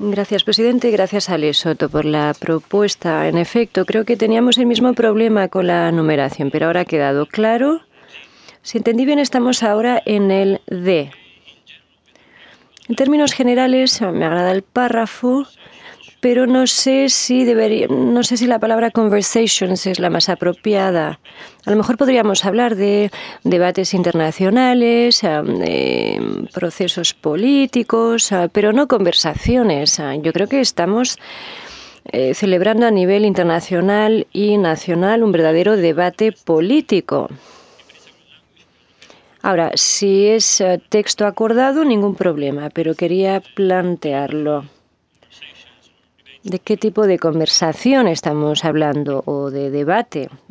Gracias, presidente. Gracias, Alex Soto, por la propuesta. En efecto, creo que teníamos el mismo problema con la numeración, pero ahora ha quedado claro. Si entendí bien, estamos ahora en el D. En términos generales, me agrada el párrafo, pero no sé si la palabra conversations es la más apropiada. A lo mejor podríamos hablar de debates internacionales, de procesos políticos, pero no conversaciones. Yo creo que estamos celebrando a nivel internacional y nacional un verdadero debate político. Ahora, si es texto acordado, ningún problema, pero quería plantearlo. ¿De qué tipo de conversación estamos hablando o de debate?